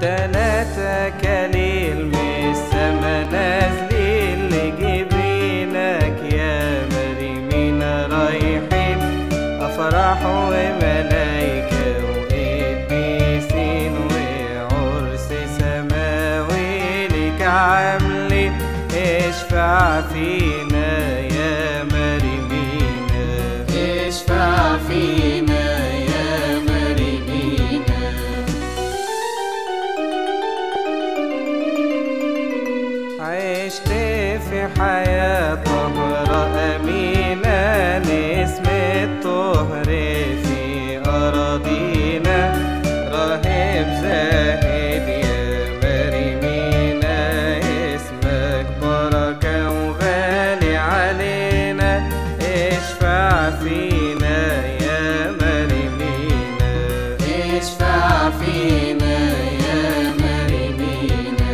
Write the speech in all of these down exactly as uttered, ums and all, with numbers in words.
تلاتة كليل من السما نازلين لجبينك يا مريمين، رايحين أفراح وملايكة وقديسين وعرس سماوي لك عاملين. اشفع فينا يا مريمين، اشفع فينا يا مريمين. عشت في حياة طهرة أمينة لاسم الطهر في أراضينا، راهب زاهد يا مريمينا، اسمك بركة وغالي علينا. اشفع فينا يا مريمينا، اشفع فينا يا مريمينا.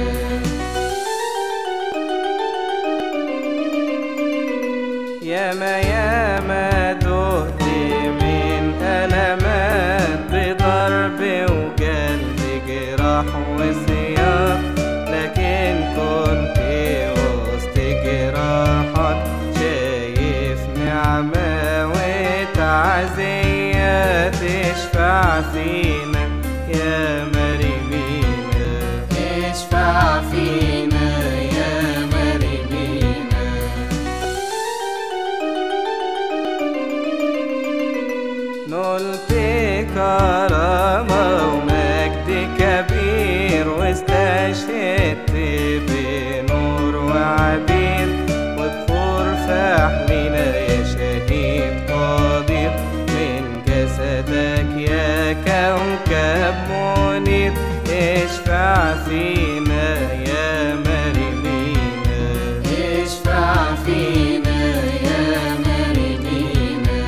ياما ياما دهت من ألمات بضرب وجلد جراح وسياق، لكن كنت وسط جراحك شايف نعمة وتعزية. تشفع فينا يا مريمينا، اشفع فينا يا مريمينا. نلت كرامة ومجد كبير واستشهدت بنور وعبير، وبخور فحمنا يا شهيد قدير، من جسدك يا كوكب منير. اشفع فينا يا مريمينا، اشفع فينا يا مريمينا.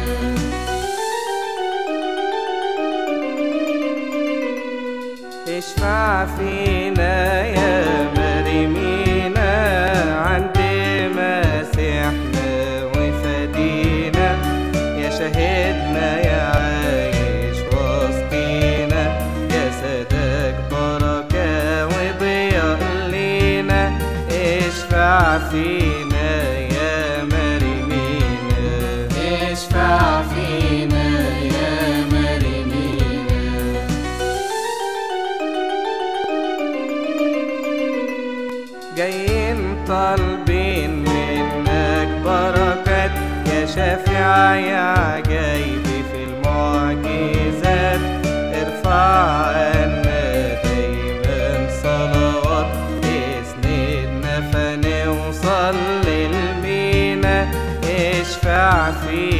اشفع فينا يا مريمينا، عند مسيحنا وفدينا، يا شهدنا يا عايش وسطينا، جسدك بركة وضياء لينا. اشفع فينا يا مريمينا، اشفع فينا يا مريمينا. جايين طالبين منك بركات يا شفيع يا عجايبي في المعجزات. ارفع عنا دايما صلوات، اسندنا فنوصل للمينا. اشفع فينا